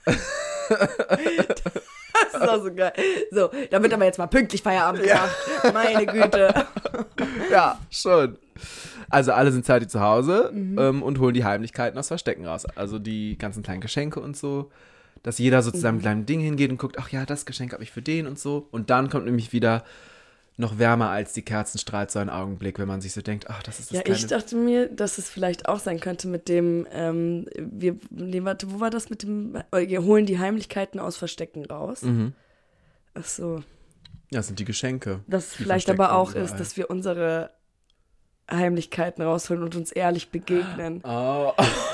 Das ist auch so geil. So, da wird aber jetzt mal pünktlich Feierabend gemacht. Meine Güte. Ja, schon. Also alle sind zeitig zu Hause Mhm. ähm, und holen die Heimlichkeiten aus Verstecken raus. Also die ganzen kleinen Geschenke und so. Dass jeder so zu seinem Mhm. kleinen Ding hingeht und guckt, ach ja, das Geschenk habe ich für den und so. Und dann kommt nämlich wieder noch wärmer als die Kerzenstrahlt so ein Augenblick, wenn man sich so denkt, ach, das ist das Ja, kleine... ich dachte mir, dass es vielleicht auch sein könnte mit dem, ähm, wir, nee, warte, wo war das mit dem, äh, wir holen die Heimlichkeiten aus Verstecken raus. Mhm. Ach so. Ja, das sind die Geschenke. Dass es Die vielleicht versteckt aber auch überall. ist, dass wir unsere Heimlichkeiten rausholen und uns ehrlich begegnen. Oh,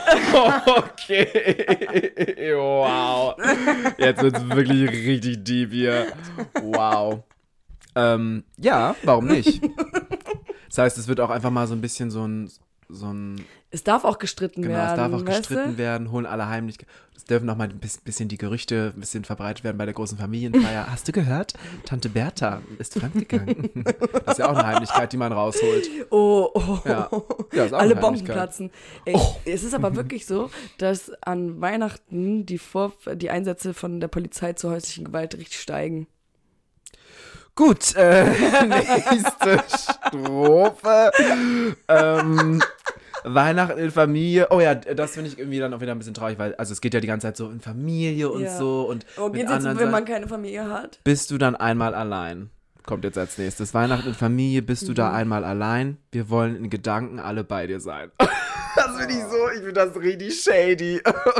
okay. Wow. Jetzt wird es wirklich richtig deep hier. Wow. Ähm, ja, warum nicht? Das heißt, es wird auch einfach mal so ein bisschen so ein, so ein Es darf auch gestritten genau, werden. es darf auch weißt gestritten du? werden, holen alle heimlich. Es dürfen auch mal ein bis- bisschen die Gerüchte ein bisschen verbreitet werden bei der großen Familienfeier. Hast du gehört? Tante Bertha ist fremdgegangen. Das ist ja auch eine Heimlichkeit, die man rausholt. Oh, oh. Ja. Ja, ist auch Alle eine Bomben Heimlichkeit. platzen. Ey, Es ist aber wirklich so, dass an Weihnachten die, Vor die Einsätze von der Polizei zur häuslichen Gewalt richtig steigen. Gut, äh, nächste Strophe. ähm, Weihnachten in Familie. Oh ja, das finde ich irgendwie dann auch wieder ein bisschen traurig, weil, also es geht ja die ganze Zeit so in Familie und Ja. so. Und Oh, mit geht's jetzt, anderen wenn man Sachen. keine Familie hat? Bist du dann einmal allein? Kommt jetzt als nächstes. Weihnachten in Familie, bist du da Mhm. einmal allein? Wir wollen in Gedanken alle bei dir sein. Das finde ich so, ich finde das richtig shady.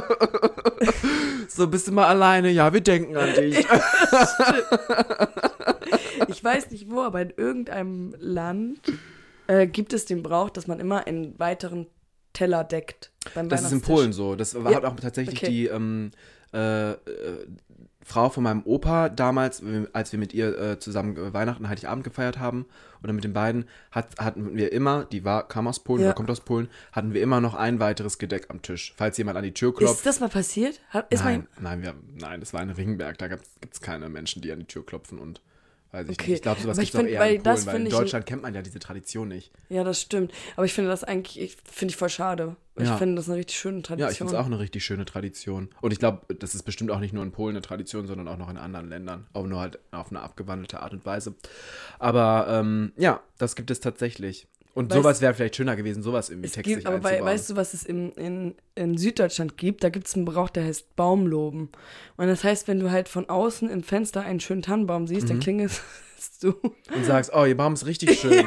So, bist du mal alleine? Ja, wir denken an dich. Ich weiß nicht wo, aber in irgendeinem Land äh, gibt es den Brauch, dass man immer einen weiteren Teller deckt beim Das ist in Weihnachtstisch. Polen so. Das war Ja, hat auch tatsächlich okay. die ähm, äh, äh, Frau von meinem Opa damals, äh, als wir mit ihr äh, zusammen äh, Weihnachten, Heiligabend gefeiert haben, oder mit den beiden, hat, hatten wir immer, die war, kam aus Polen Ja. oder kommt aus Polen, hatten wir immer noch ein weiteres Gedeck am Tisch. Falls jemand an die Tür klopft. Ist das mal passiert? Hat- Ist nein, mein, nein, wir, nein, das war in Ringberg, da gibt es keine Menschen, die an die Tür klopfen und weiß ich Okay. nicht. Ich glaube, sowas Aber ich gibt es auch find, eher weil in Polen, das weil in find ich- Deutschland kennt man ja diese Tradition nicht. ja, das stimmt. Aber ich finde das eigentlich, ich finde ich voll schade. Ich Ja. finde das eine richtig schöne Tradition. Ja, ich finde es auch eine richtig schöne Tradition. Und ich glaube, das ist bestimmt auch nicht nur in Polen eine Tradition, sondern auch noch in anderen Ländern. Auch nur halt auf eine abgewandelte Art und Weise. Aber ähm, ja, das gibt es tatsächlich. Und Weißt- sowas wäre vielleicht schöner gewesen, sowas irgendwie Es textlich gibt, aber bei, einzubauen. weißt du, was es im, in, in Süddeutschland gibt? Da gibt es einen Brauch, der heißt Baumloben. Und das heißt, wenn du halt von außen im Fenster einen schönen Tannenbaum siehst, Mhm. dann klingelst du. Und sagst, oh, ihr Baum ist richtig schön.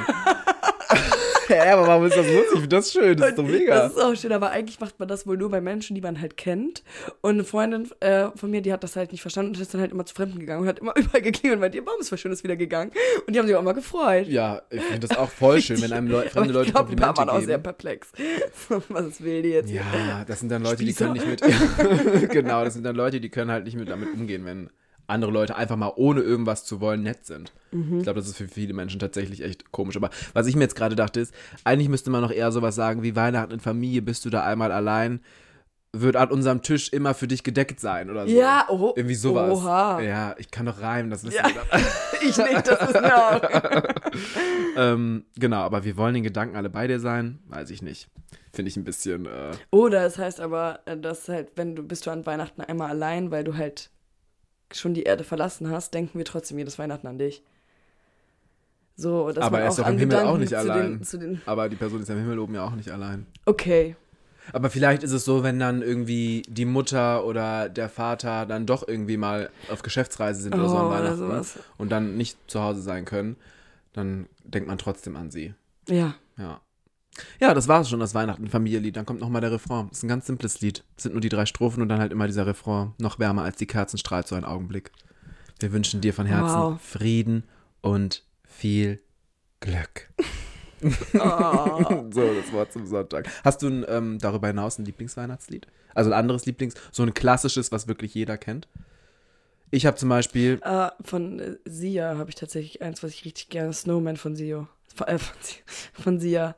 Hä, aber warum ist das lustig? Ich finde das schön, das ist doch mega. Das ist auch schön, aber eigentlich macht man das wohl nur bei Menschen, die man halt kennt. Und eine Freundin äh, von mir, die hat das halt nicht verstanden und ist dann halt immer zu Fremden gegangen und hat immer überall geklingelt und meint, ihr Baum ist voll schön, ist wieder gegangen. Und die haben sich auch immer gefreut. Ja, ich finde das auch voll schön, wenn einem Leu fremde aber ich Leute glaube, die waren Komplimente auch sehr geben. perplex. Was will die jetzt? Ja, das sind dann Leute, die Spießer. können nicht mit. Genau, das sind dann Leute, die können halt nicht mit damit umgehen, wenn andere Leute einfach mal ohne irgendwas zu wollen nett sind. Mhm. Ich glaube, das ist für viele Menschen tatsächlich echt komisch. Aber was ich mir jetzt gerade dachte ist, eigentlich müsste man noch eher sowas sagen wie Weihnachten in Familie, bist du da einmal allein, wird an unserem Tisch immer für dich gedeckt sein oder so. Ja, oh, Irgendwie sowas. Oha. Ja, ich kann doch reimen, das wissen Ja. wir dann. Ich nicht, das ist mir auch. ähm, genau, aber wir wollen den Gedanken alle bei dir sein, weiß ich nicht. Finde ich ein bisschen, äh, Oder es heißt aber, äh, dass halt, wenn du bist du an Weihnachten einmal allein, weil du halt schon die Erde verlassen hast, denken wir trotzdem jedes Weihnachten an dich. So, dass aber man er ist auch doch im an Himmel auch Gedanken nicht zu allein. Den, zu den, Aber die Person ist ja im Himmel oben ja auch nicht allein. okay. Aber vielleicht ist es so, wenn dann irgendwie die Mutter oder der Vater dann doch irgendwie mal auf Geschäftsreise sind oder so Oh, an oder Weihnachten sowas. und dann nicht zu Hause sein können, dann denkt man trotzdem an sie. Ja. Ja. Ja, das war es schon, das Weihnachten-Familie-Lied. Dann kommt nochmal der Refrain. Das ist ein ganz simples Lied. Es sind nur die drei Strophen und dann halt immer dieser Refrain. Noch wärmer als die Kerzen strahlt so ein Augenblick. Wir wünschen dir von Herzen Wow. Frieden und viel Glück. Oh. So, das Wort zum Sonntag. Hast du ein, ähm, darüber hinaus ein Lieblingsweihnachtslied? Also ein anderes Lieblings-, so ein klassisches, was wirklich jeder kennt? Ich habe zum Beispiel... Uh, von äh, Sia habe ich tatsächlich eins, was ich richtig gerne, Snowman von Sio. Von, äh, von, von Sia.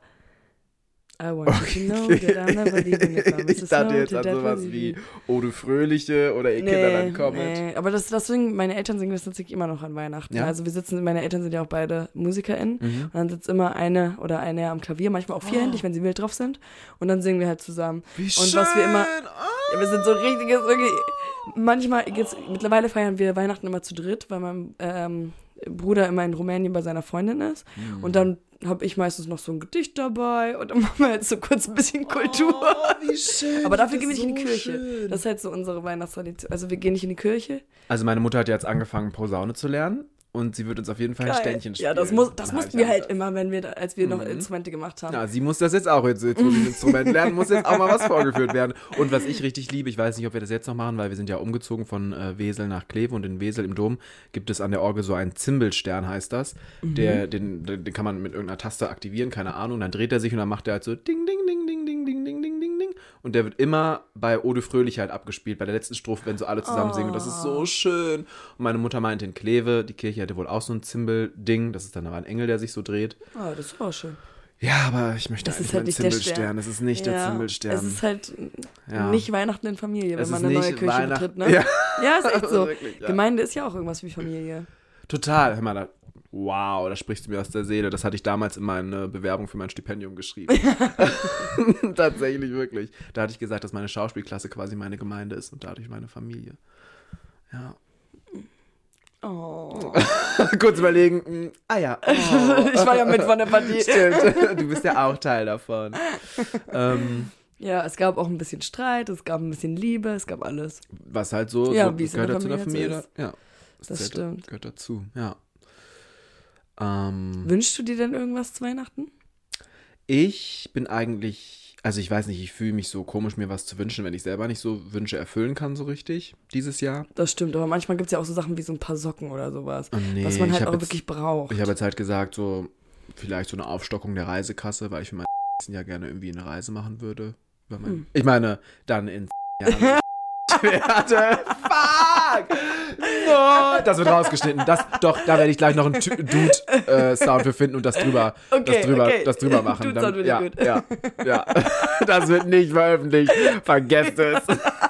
I want Okay. you to know that I'm never leaving you. Ich dachte jetzt an sowas wie O du Fröhliche oder Ihr Kinder dann kommen. Nee, aber das, deswegen, meine Eltern singen das tatsächlich immer noch an Weihnachten. Ja? Also wir sitzen, meine Eltern sind ja auch beide MusikerInnen. Mhm. Und dann sitzt immer eine oder eine am Klavier, manchmal auch vierhändig, wenn sie wild drauf sind. Und dann singen wir halt zusammen. Wie Und schön! was wir immer- Ah. Ja, wir sind so ein richtiges, irgendwie, manchmal, jetzt, mittlerweile feiern wir Weihnachten immer zu dritt, weil mein ähm, Bruder immer in Rumänien bei seiner Freundin ist. Mhm. Und dann habe ich meistens noch so ein Gedicht dabei und dann machen wir halt so kurz ein bisschen Kultur. Oh, wie schön. Aber dafür das gehen wir ist nicht in die so Kirche. schön. Das ist halt so unsere Weihnachtstradition. Also wir gehen nicht in die Kirche. Also meine Mutter hat jetzt angefangen, Posaune zu lernen und sie wird uns auf jeden Fall ein Geil. Ständchen spielen. Ja, das, muss, das An mussten wir halt Heiligabend. immer, wenn wir, da- als wir noch Mhm. Instrumente gemacht haben. Ja, sie muss das jetzt auch. Jetzt, jetzt wo sie ein Instrument lernen, muss jetzt auch mal was vorgeführt werden. Und was ich richtig liebe, ich weiß nicht, ob wir das jetzt noch machen, weil wir sind ja umgezogen von äh, Wesel nach Kleve und in Wesel im Dom gibt es an der Orgel so einen Zimbelstern, heißt das. Der, den, den den kann man mit irgendeiner Taste aktivieren, keine Ahnung. Dann dreht er sich und dann macht er halt so ding, ding, ding, ding, ding, ding, ding, ding, ding, ding. Und der wird immer bei Ode Fröhlich halt abgespielt, bei der letzten Strophe, wenn so alle zusammen singen. Und das ist so schön. Und meine Mutter meinte in Kleve, die Kirche hätte wohl auch so ein Zimbel-Ding. Das ist dann aber ein Engel, der sich so dreht. Oh, das ist auch schön. Ja, aber ich möchte Es eigentlich ist halt meinen nicht der Zimbelstern. Stern. Es ist nicht der Ja, Zimbelstern. Es ist halt Ja. nicht Weihnachten in Familie, wenn Es man ist eine neue nicht Kirche Weihnacht- betritt, ne? Ja. Ja, ist echt so. Wirklich, ja. Gemeinde ist ja auch irgendwas wie Familie. Total. Hör mal, da, wow, da sprichst du mir aus der Seele. Das hatte ich damals in meine Bewerbung für mein Stipendium geschrieben. Tatsächlich, wirklich. Da hatte ich gesagt, dass meine Schauspielklasse quasi meine Gemeinde ist und dadurch meine Familie. Ja. Oh. Kurz überlegen. mh, Ah ja. Oh. Ich war ja mit von der Partie. Stimmt. Du bist ja auch Teil davon. ähm, Ja, es gab auch ein bisschen Streit, es gab ein bisschen Liebe, es gab alles. was halt so, Ja, so wie es in gehört der dazu der Familie Familie. halt Ja. Das gehört, stimmt. Gehört dazu, ja. Ähm, Wünschst du dir denn irgendwas zu Weihnachten? ich bin eigentlich, also ich weiß nicht, ich fühle mich so komisch, mir was zu wünschen, wenn ich selber nicht so Wünsche erfüllen kann, so richtig, dieses Jahr. Das stimmt, aber manchmal gibt es ja auch so Sachen wie so ein paar Socken oder sowas, Oh, nee, was man ich halt hab auch jetzt- wirklich braucht. Ich habe jetzt halt gesagt, so vielleicht so eine Aufstockung der Reisekasse, weil ich für mein Jahr gerne irgendwie eine Reise machen würde. Über mein, Hm. Ich meine, dann in Jahren. Werde. Fuck! No! Das wird rausgeschnitten. Das, doch, da werde ich gleich noch einen Tü- Dude-Sound für finden und das drüber, Okay, das drüber, okay. das drüber machen. Dude-Sound finde ich ja, gut. ja, ja. Das wird nicht veröffentlicht. Vergesst es.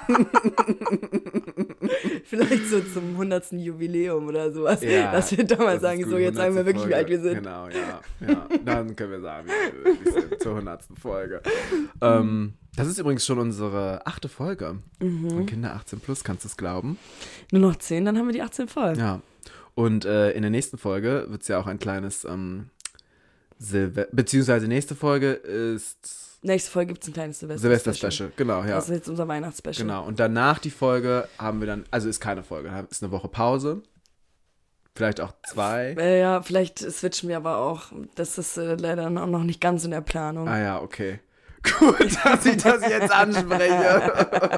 Vielleicht so zum hundertsten Jubiläum oder sowas, Ja, dass wir da mal das sagen, ist so gut, jetzt sagen wir wirklich, wie alt wir hundertste sind. Folge. Genau, ja, ja. Dann können wir sagen, wie wir wirklich sind zur hundertsten Folge. Ähm, das ist übrigens schon unsere achte Folge. Mhm. Von Kinder achtzehn plus, kannst du es glauben? Nur noch zehn, dann haben wir die achtzehn voll. Ja. Und äh, in der nächsten Folge wird es ja auch ein kleines ähm, Silve beziehungsweise nächste Folge ist Nächste Folge gibt es ein kleines Silvester. Silvester-Special. Genau, ja. Das ist jetzt unser Weihnachtsspecial. Genau. Und danach die Folge haben wir dann, also ist keine Folge, ist eine Woche Pause. Vielleicht auch zwei. Äh, ja, vielleicht switchen wir aber auch. Das ist äh, leider auch noch nicht ganz in der Planung. Ah ja, okay. Gut, dass ich das jetzt anspreche.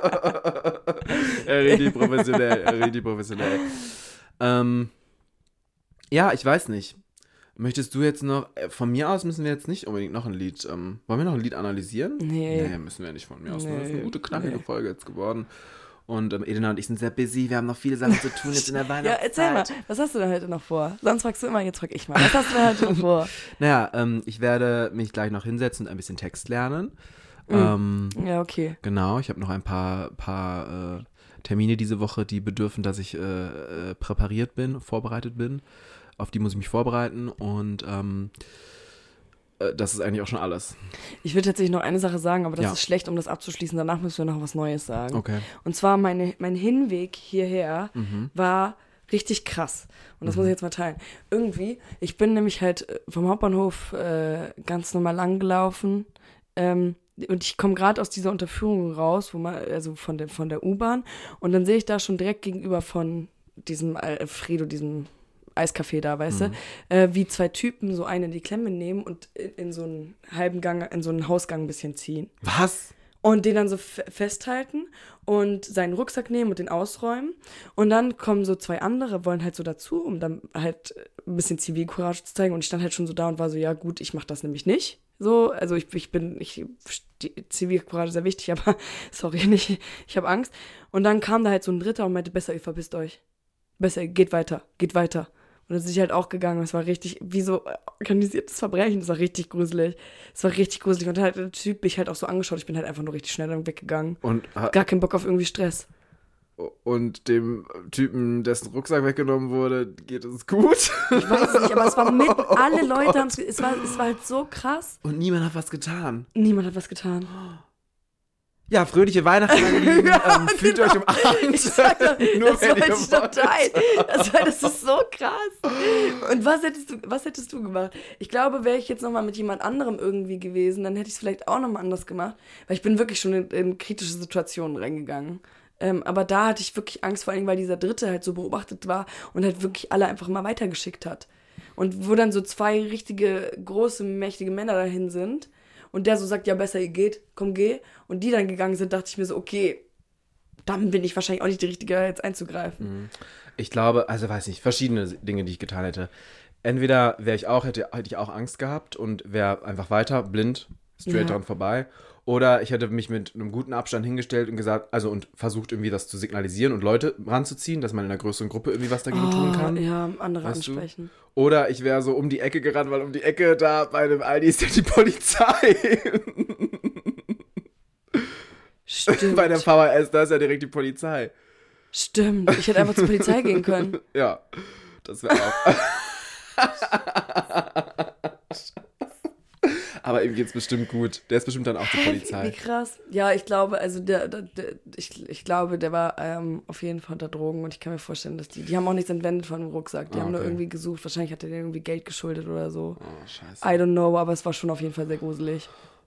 richtig professionell, richtig professionell. Ähm, ja, ich weiß nicht. Möchtest du jetzt noch, äh, von mir aus müssen wir jetzt nicht unbedingt noch ein Lied, ähm, wollen wir noch ein Lied analysieren? Nee. Nee, müssen wir nicht von mir aus. Ne? Das ist Nee. eine gute, knackige Nee. Folge jetzt geworden. Und ähm, Elena und ich sind sehr busy, wir haben noch viele Sachen zu tun jetzt in der Ja, Weihnachtszeit. erzähl mal, was hast du denn heute noch vor? Sonst fragst du immer, jetzt frag ich mal. Was hast du denn heute noch vor? Naja, ähm, ich werde mich gleich noch hinsetzen und ein bisschen Text lernen. Mhm. Ähm, Ja, okay. Genau, ich habe noch ein paar, paar äh, Termine diese Woche, die bedürfen, dass ich äh, äh, präpariert bin, vorbereitet bin. Auf die muss ich mich vorbereiten und ähm, äh, das ist eigentlich auch schon alles. Ich will tatsächlich noch eine Sache sagen, aber das Ja. ist schlecht, um das abzuschließen. Danach müssen wir noch was Neues sagen. Okay. Und zwar meine, mein Hinweg hierher Mhm. war richtig krass. Und das Mhm. muss ich jetzt mal teilen. Irgendwie, ich bin nämlich halt äh, vom Hauptbahnhof äh, ganz normal lang gelaufen. Ähm, und ich komme gerade aus dieser Unterführung raus, wo man, also von der, von der U-Bahn. Und dann sehe ich da schon direkt gegenüber von diesem Alfredo, diesem Eiscafé da, weißt mhm. du, äh, wie zwei Typen so einen in die Klemme nehmen und in, in so einen halben Gang, in so einen Hausgang ein bisschen ziehen. Was? Und den dann so f- festhalten und seinen Rucksack nehmen und den ausräumen. Und dann kommen so zwei andere, wollen halt so dazu, um dann halt ein bisschen Zivilcourage zu zeigen. Und ich stand halt schon so da und war so, ja gut, ich mach das nämlich nicht. So, also ich, ich bin, ich, Zivilcourage ist sehr wichtig, aber sorry, nicht, ich habe Angst. Und dann kam da halt so ein Dritter und meinte, besser, ihr verpisst euch. Besser, geht weiter, geht weiter. Und dann sind sie halt auch gegangen. Es war richtig, wie so organisiertes Verbrechen. Das war richtig gruselig. Es war richtig gruselig. Und halt der Typ mich halt auch so angeschaut. Ich bin halt einfach nur richtig schnell dann weggegangen. Und gar keinen Bock auf irgendwie Stress. Und dem Typen, dessen Rucksack weggenommen wurde, geht es gut? Ich weiß es nicht, aber es war mitten, alle Oh Leute haben es, es war, es war halt so krass. Und niemand hat was getan. Niemand hat was getan. Ja, fröhliche Weihnachten, meine Lieben. Ja, ähm, fühlt genau. euch umarmt. Ich sag doch, Nur das wenn wollte ihr ich doch wollt. teilen. Das, war, das ist so krass. Und was hättest du, was hättest du gemacht? Ich glaube, wäre ich jetzt nochmal mit jemand anderem irgendwie gewesen, dann hätte ich es vielleicht auch nochmal anders gemacht. Weil ich bin wirklich schon in, in kritische Situationen reingegangen. Ähm, aber da hatte ich wirklich Angst, vor allem, weil dieser Dritte halt so beobachtet war und halt wirklich alle einfach mal weitergeschickt hat. Und wo dann so zwei richtige, große, mächtige Männer dahin sind und der so sagt, ja besser, ihr geht, komm, geh. Und die dann gegangen sind, dachte ich mir so, okay, dann bin ich wahrscheinlich auch nicht die Richtige, jetzt einzugreifen. Ich glaube, also weiß nicht, verschiedene Dinge, die ich getan hätte. Entweder wäre ich auch, hätte, hätte ich auch Angst gehabt und wäre einfach weiter, blind, straight Ja. dran vorbei. Oder ich hätte mich mit einem guten Abstand hingestellt und gesagt, also und versucht irgendwie das zu signalisieren und Leute ranzuziehen, dass man in einer größeren Gruppe irgendwie was dagegen tun kann. Ja, andere Weißt du? ansprechen. Oder ich wäre so um die Ecke gerannt, weil um die Ecke da bei einem Aldi ist ja die Polizei. Stimmt. Bei der V H S, da ist ja direkt die Polizei. Stimmt. Ich hätte einfach zur Polizei gehen können. Ja, das wäre auch. Aber ihm geht's bestimmt gut. Der ist bestimmt dann auch die Hä, Polizei. Wie krass. Ja, ich glaube, also der, der, der ich, ich glaube, der war ähm, auf jeden Fall unter Drogen und ich kann mir vorstellen, dass die, die haben auch nichts entwendet von dem Rucksack. Die Ah, haben nur okay. irgendwie gesucht. Wahrscheinlich hat er denen irgendwie Geld geschuldet oder so. Oh, scheiße. I don't know, aber es war schon auf jeden Fall sehr gruselig.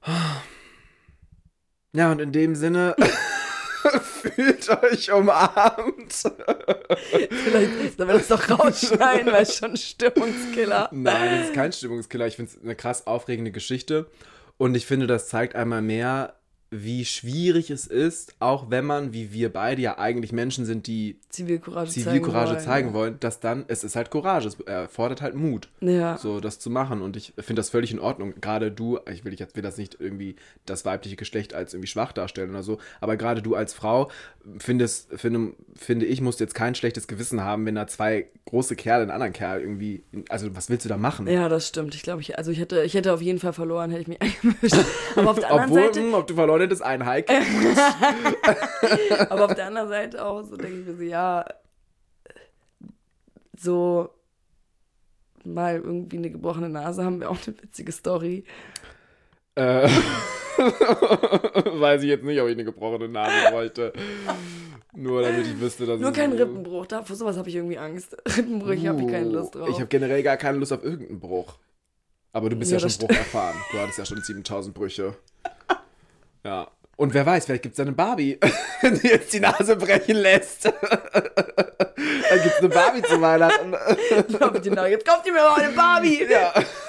Ja, und in dem Sinne, fühlt euch umarmt. Vielleicht sollen wir das doch rausschneiden, weil es schon ein Stimmungskiller. Nein, das ist kein Stimmungskiller. Ich finde es eine krass aufregende Geschichte. Und ich finde, das zeigt einmal mehr, wie schwierig es ist, auch wenn man, wie wir beide ja eigentlich Menschen sind, die Zivilcourage, Zivilcourage zeigen, zeigen wollen. wollen, dass dann, es ist halt Courage, es erfordert halt Mut, Ja. so das zu machen. Und ich finde das völlig in Ordnung. Gerade du, ich will, ich will das nicht irgendwie das weibliche Geschlecht als irgendwie schwach darstellen oder so, aber gerade du als Frau findest, finde, finde ich, musst jetzt kein schlechtes Gewissen haben, wenn da zwei große Kerle einen anderen Kerl irgendwie, also was willst du da machen? Ja, das stimmt. Ich glaube, ich, also ich hätte, ich hätte auf jeden Fall verloren, hätte ich mich eingemischt. Aber auf der anderen Obwohl, Seite, mh, ob du verloren hättest, ein Hike. aber auf der anderen Seite auch so denke ich mir so, ja, so mal irgendwie eine gebrochene Nase haben wir auch eine witzige Story. Äh, weiß ich jetzt nicht, ob ich eine gebrochene Nase bräuchte. Nur damit ich wüsste, dass Nur es- kein Rippenbruch, da, vor sowas habe ich irgendwie Angst. Rippenbrüche habe ich keine Lust drauf. Ich habe generell gar keine Lust auf irgendeinen Bruch. Aber du bist Ja, ja, das schon Bruch erfahren. Du hattest ja schon siebentausend Brüche. Ja. Und wer weiß, vielleicht gibt es ja eine Barbie, die jetzt die Nase brechen lässt. Dann gibt es eine Barbie zu Weihnachten. Glaub ich dir nach. Jetzt kauft ihr mir mal eine Barbie. Ja.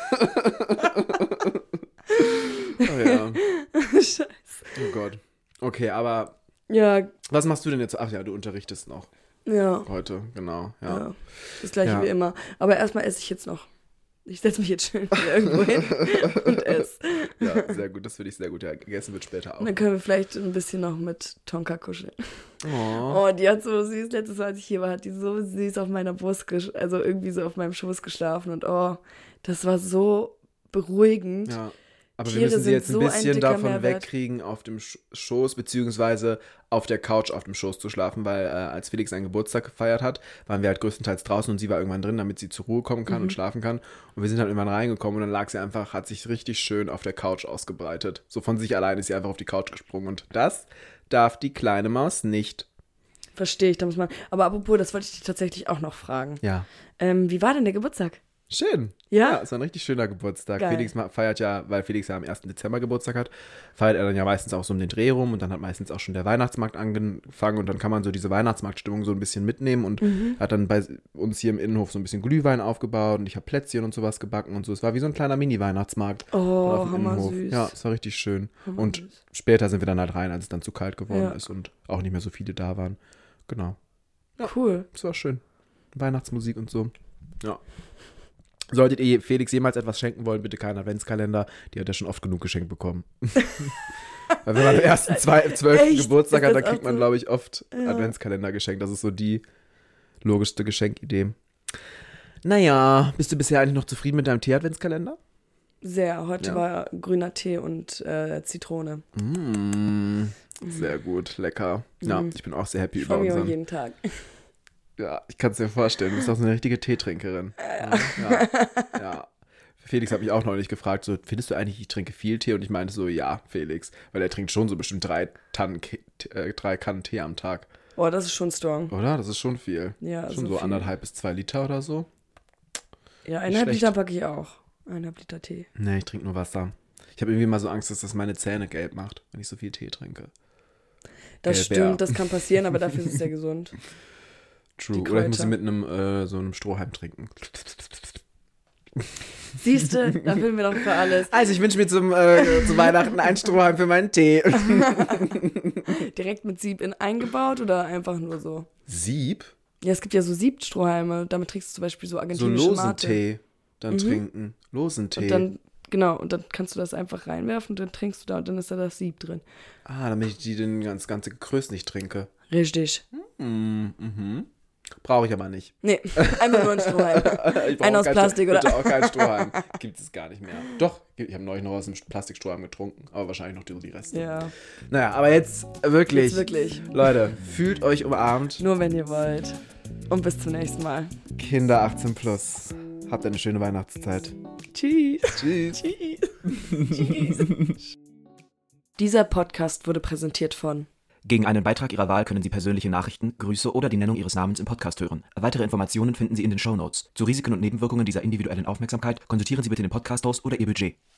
Oh ja. Scheiße. Oh Gott. Okay, aber Ja, was machst du denn jetzt? Ach ja, du unterrichtest noch ja. heute, genau. Ja. Ja, das gleiche Ja. wie immer. Aber erstmal esse ich jetzt noch. Ich setze mich jetzt schön wieder irgendwo hin und esse. Ja, sehr gut. Das finde ich sehr gut. Ja, gegessen wird später auch. Und dann können wir vielleicht ein bisschen noch mit Tonka kuscheln. Oh. Oh, die hat so süß, letztes Mal, als ich hier war, hat die so süß auf meiner Brust, gesch- also irgendwie so auf meinem Schoß geschlafen. Und oh, das war so beruhigend. Ja. Aber Tiere wir müssen sie sind jetzt ein so ein bisschen dicker davon Mehrwert. wegkriegen, auf dem Sch- Schoß, beziehungsweise auf der Couch auf dem Schoß zu schlafen, weil äh, als Felix seinen Geburtstag gefeiert hat, waren wir halt größtenteils draußen und sie war irgendwann drin, damit sie zur Ruhe kommen kann Mhm. und schlafen kann. Und wir sind halt irgendwann reingekommen und dann lag sie einfach, hat sich richtig schön auf der Couch ausgebreitet. So von sich allein ist sie einfach auf die Couch gesprungen und das darf die kleine Maus nicht. Verstehe ich, da muss man. Aber apropos, das wollte ich dich tatsächlich auch noch fragen. Ja. Ähm, wie war denn der Geburtstag? Schön. Ja? Ja, es war ein richtig schöner Geburtstag. Geil. Felix ma- feiert ja, weil Felix ja am ersten Dezember Geburtstag hat, feiert er dann ja meistens auch so um den Dreh rum und dann hat meistens auch schon der Weihnachtsmarkt angefangen und dann kann man so diese Weihnachtsmarktstimmung so ein bisschen mitnehmen und Mhm. hat dann bei uns hier im Innenhof so ein bisschen Glühwein aufgebaut und ich habe Plätzchen und sowas gebacken und so. Es war wie so ein kleiner Mini-Weihnachtsmarkt. Oh, auf dem hammer Innenhof. süß. Ja, es war richtig schön. Hammer Und süß. später sind wir dann halt rein, als es dann zu kalt geworden Ja. ist und auch nicht mehr so viele da waren. Genau. Ja. Cool. Es war schön. Weihnachtsmusik und so. Ja. Solltet ihr Felix jemals etwas schenken wollen, bitte keinen Adventskalender. Die hat er schon oft genug geschenkt bekommen. Weil wenn man am ersten, zwei- zwölften Echt? Geburtstag Ist hat, das dann kriegt auch man, so? glaube ich, oft Ja. Adventskalender geschenkt. Das ist so die logischste Geschenkidee. Naja, bist du bisher eigentlich noch zufrieden mit deinem Tee-Adventskalender? Sehr. Heute Ja. war grüner Tee und äh, Zitrone. Mm, sehr gut, lecker. Ja, Mhm. ich bin auch sehr happy Ich über freue mich auch unseren. jeden Tag. Ja, ich kann es dir vorstellen. Du bist auch so eine richtige Teetrinkerin. Ja. Ja. Ja. Felix hat mich auch neulich gefragt, so, findest du eigentlich, ich trinke viel Tee? Und ich meinte so, ja, Felix. Weil er trinkt schon so bestimmt drei, Tannen, Ke- äh, drei Kannen Tee am Tag. Oh, das ist schon strong. Oder? Das ist schon viel. Ja, schon so viel. anderthalb bis zwei Liter oder so. Ja, eineinhalb schlecht. Liter packe ich auch. Eineinhalb Liter Tee. Nee, ich trinke nur Wasser. Ich habe irgendwie mal so Angst, dass das meine Zähne gelb macht, wenn ich so viel Tee trinke. Das Gelb, stimmt, ja. das kann passieren, aber dafür ist es sehr gesund. True. Die Oder ich muss sie Kräuter. mit einem, äh, so einem Strohhalm trinken. Siehst du, da filmen wir doch für alles. Also ich wünsche mir zum, äh, zu Weihnachten einen Strohhalm für meinen Tee. Direkt mit Sieb in eingebaut oder einfach nur so? Sieb? Ja, es gibt ja so Siebstrohhalme. Damit trinkst du zum Beispiel so So argentinische losen Mate. Tee dann Mhm. trinken. Losen Tee. Und dann, genau, und dann kannst du das einfach reinwerfen und dann trinkst du da und dann ist da das Sieb drin. Ah, damit ich die den ganz, ganze Gekrös nicht trinke. Richtig. Mm, mhm. Brauche ich aber nicht. Nee, einfach nur ein Strohhalm. Ich brauche Einer aus kein- Plastik, oder? Bitte auch keinen Strohhalm. Gibt es gar nicht mehr. Doch, ich habe neulich noch aus einem Plastikstrohhalm getrunken, aber wahrscheinlich noch die, die Reste. Ja, Naja, aber jetzt wirklich, jetzt wirklich. Leute, fühlt euch umarmt. Nur wenn ihr wollt. Und bis zum nächsten Mal. Kinder achtzehn plus. Habt eine schöne Weihnachtszeit. Tschüss. Tschüss. Tschüss. Dieser Podcast wurde präsentiert von Gegen einen Beitrag Ihrer Wahl können Sie persönliche Nachrichten, Grüße oder die Nennung Ihres Namens im Podcast hören. Weitere Informationen finden Sie in den Shownotes. Zu Risiken und Nebenwirkungen dieser individuellen Aufmerksamkeit konsultieren Sie bitte den Podcast-Host oder Ihr Budget.